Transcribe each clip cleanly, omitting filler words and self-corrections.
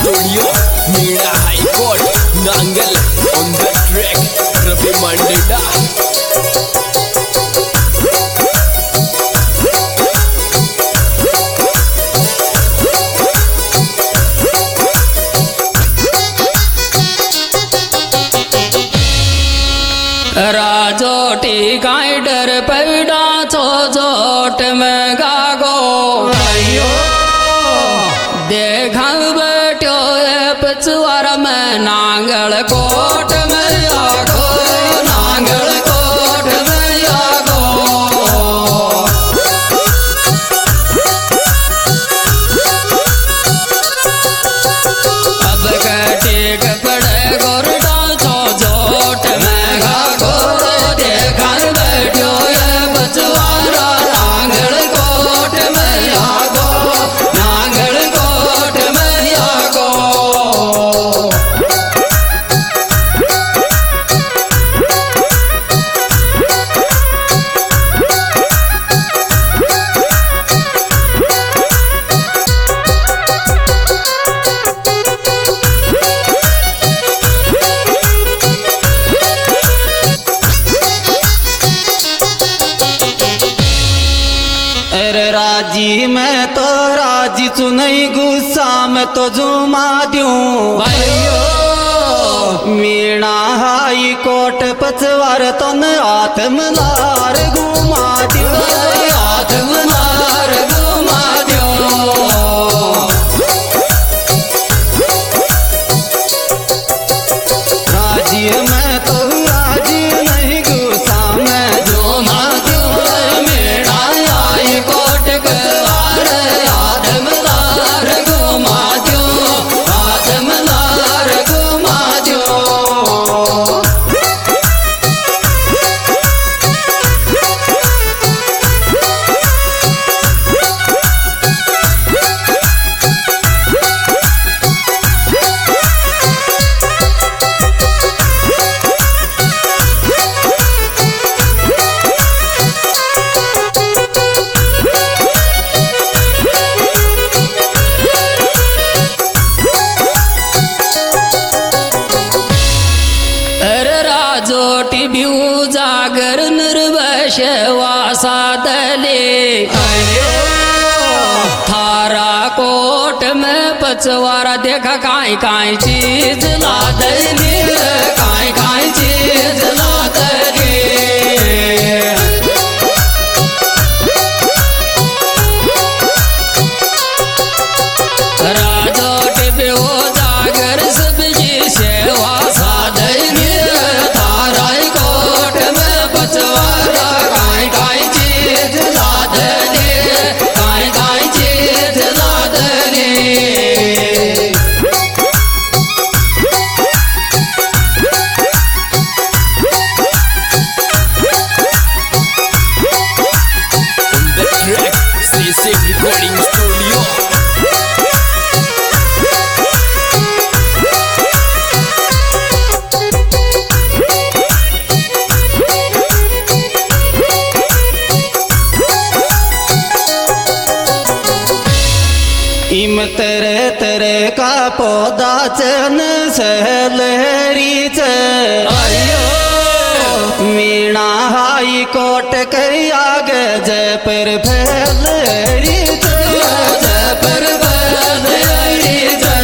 Studio Meena high court Nangal on the track Ravi Mandeda. Rajoti गाइडर पैडा छो जोट में गागो अयो देखा बैठो पचवार में नांगल कोट में आगो नांगल कोट में आगो। अब कटे कपड़े गोरडा छो जोट में गागो देखा बैठो पचवारा नांगल कोट में आगो नांगल कोट में आगो। अरे राजी मैं तो राजी सुनई गुस्सा में तो जुमा दूं भाइयों मीणा हाई कोट पचवार तन आत्मलार घुमा दूं आत्मनार घुमा दो। राजी मैं तो राजी नहीं गुस्सा में घुमा दो मेरा आई कोट कवार आत्मनार घुमा दो आत्मनार घुमा दो। राजोटी बिऊ जागर निर्वश वासा दले थारा कोट में पचवारा देखा काई काई चीज ला दली काई काई चीज ला दली। राजोटी बिऊ जागर सब्जी सेवा साधनी थाराई कोट में पचवारा काई काई चीज लादनी काई काई चीज लादनी। On the track CC recording studio। इम तरह तरह का पौधा चन सहलहरी च मीणा हाई कोट कई आगे जय पर फैलहरी च जय पर बलहरी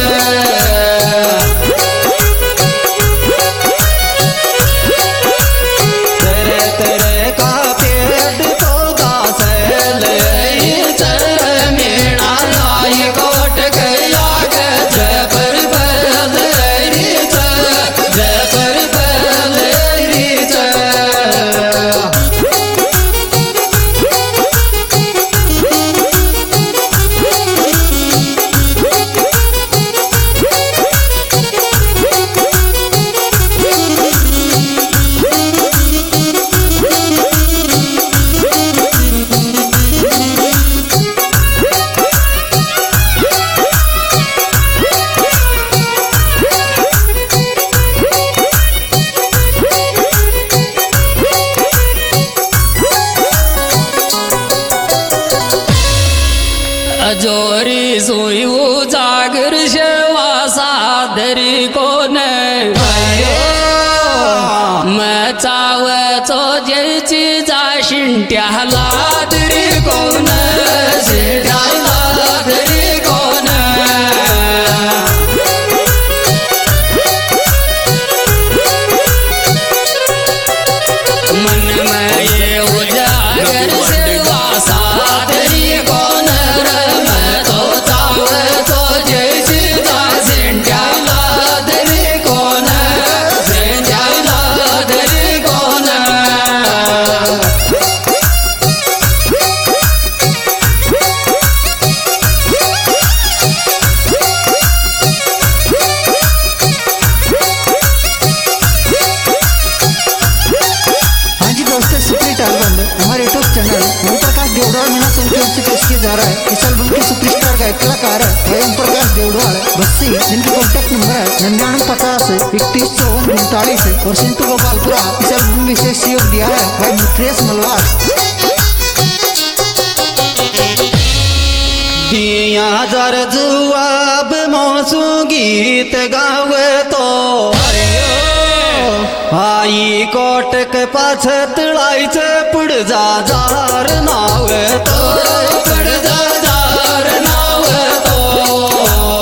तरह तरह का पेड़ पौधा सहलहरी मीणा आई कोट गया जय पर बलहरी जय पर बलहरी। जोरी सोई जागर शेवा सादरी कोण मचावचो ज्याची जाशिंट्याला दरी कोण शिट्याला दरी कोण मन में उजागर से वासा दरी कोण रमतो चावतो ज्याची जाशिंट्याला दरी कोण शिट्याला दरी कोण हाँ जी दोस्तों, सुपरहिट एल्बम हमारे यूट्यूब चैनल ओम प्रकाश देवड़ाल मीना उनकी ओर से पेश किया जा रहा है। इस एल्बम के सुपरस्टार गायक कलाकार है ओम प्रकाश देवड़ाल बस्सी, जिनका कॉन्टैक्ट नंबर है 9950 3154 और सिंटू गोपालपुरा। इस एल्बम में विशेष सहयोग दिया है भाई मित्रेश मलवार। दिया जर जुआब मौसू गीत गावे तो आई कोट के पाछ तळायचे पुढ जा जार नाव तो पड जा जार नाव तो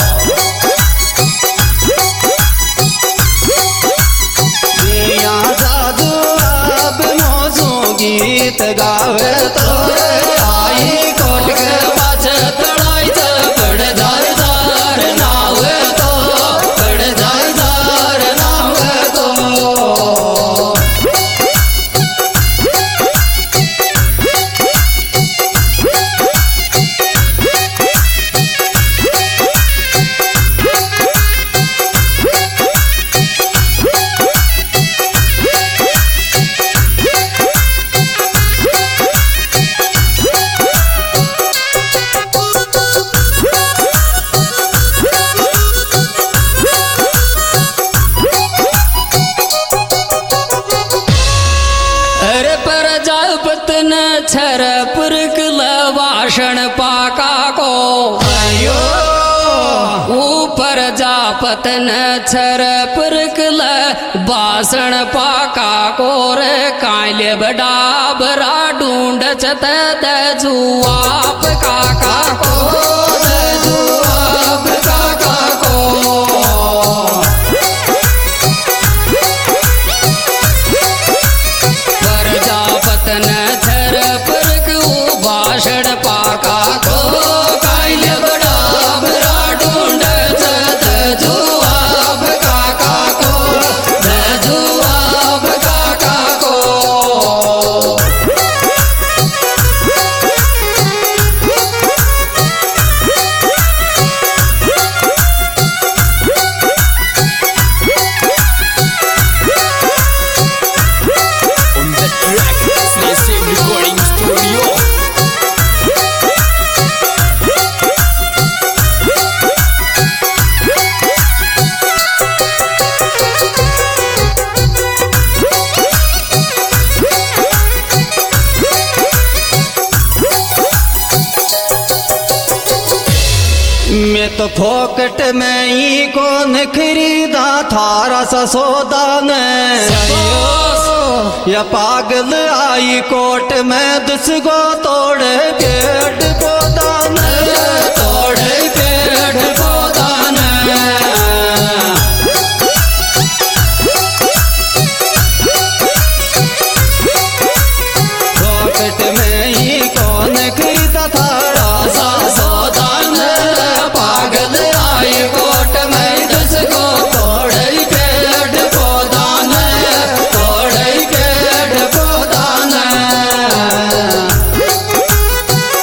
दिया जादू अब मौसू गीत गावे तो आई कोट के पाछ तळायचं पड जा जार नाव तो पड जा जार नाव तो अरे प्रजापतन छर पुरकल वाषण पाका को ऊपर जापतन छर पुरकल बासण पाका को रे काले बड़ा बरा ढूंढ चत जुआप काका को जुआप काका को प्रजापतन छर पुरक भाषण पाका को कायल बड़ा बरा ढूंढ जुआब काका को जुआब काका को On the track, Sneeze Recording Studio. मैं तो फोकट में ही कौन खरीदा थारा सा सौदा ने या पागल आई कोट में दुसगो तोड़े पेड़ पौधा ने तोड़े पेड़ पौधा न फोकट में ही कौन खरीदा थारा सा सौदान पागल आई कोट में दुसको तोड़े पेड़ पौधान तोड़े पेड़ पौधान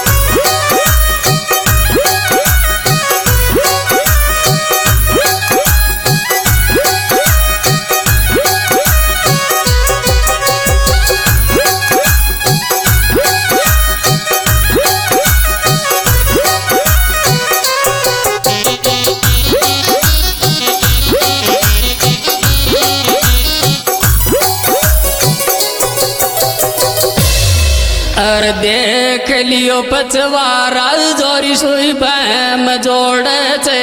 लियो पचवारा जोरी सुई बैम जोड़े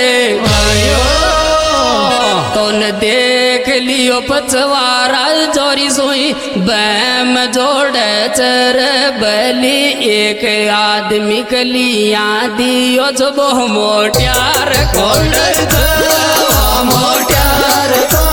तोन देख लियो पचवारा जोरी सुई बैम जोड़े चर बली एक आदमी कलिया दियो जो बहु मोट्यार खोल मोट्यार